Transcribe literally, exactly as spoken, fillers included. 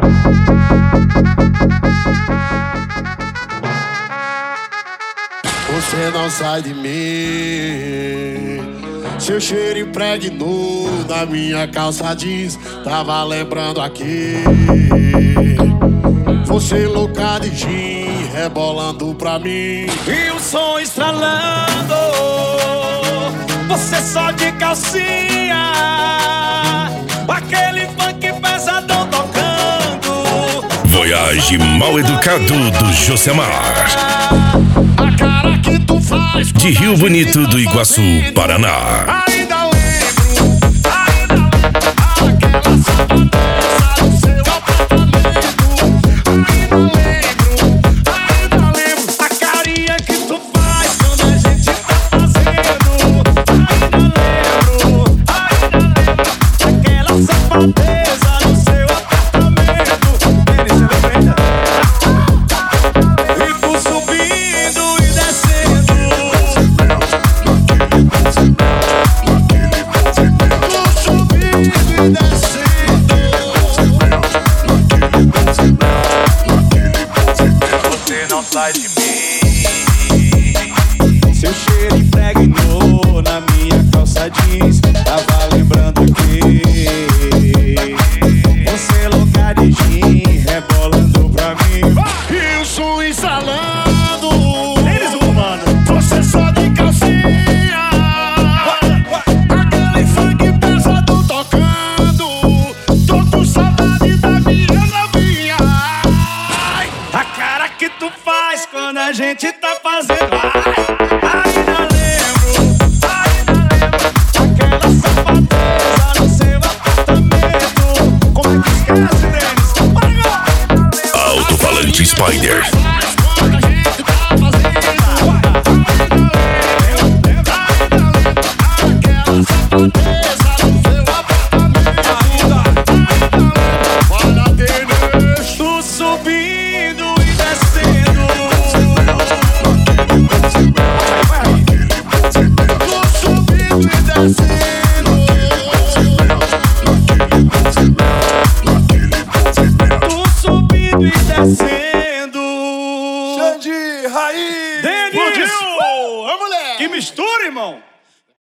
Você não sai de mim. Seu cheiro impregnou na minha calça jeans. Tava lembrando aqui. Você louca de gin, rebolando pra mim. E o som estralando. Você só de calcinha. Aquele funk pesadão tocando. Voyage Mal Educado do Josemar. A cara que tu faz De Rio Bonito do Iguaçu, Paraná. Ainda lembro, ainda lembro aquela safadeza do seu apartamento. Ainda lembro, ainda lembro a carinha que tu faz quando a gente tá fazendo. Ainda lembro, ainda lembro aquela safadeza do seu apartamento. E tu subindo e descendo. tu subindo e descendo. Você não sai de mim. Seu cheiro impregnou na minha calça jeans. Tava lembrando que você louca de gin, rebolando pra mim. E o som instalando. Eles, mano. Você só de calcinha. Aquele funk pesado tocando. Tô com saudade da minha novinha. Ai, A cara que tu faz quando a gente tá fazendo. Ai, ainda lembro, ainda lembro aquela safadeza no seu apartamento. Como é que esquece, Denis? Alto-falante Spider. faz quando a gente tá fazendo. Aquela safadeza no seu apartamento. Olha, Denis. Tu subindo e descendo. Tô subindo e descendo. Tu subindo e descendo. Xande, Raiz. Denis! Ô, moleque. Que mistura, irmão!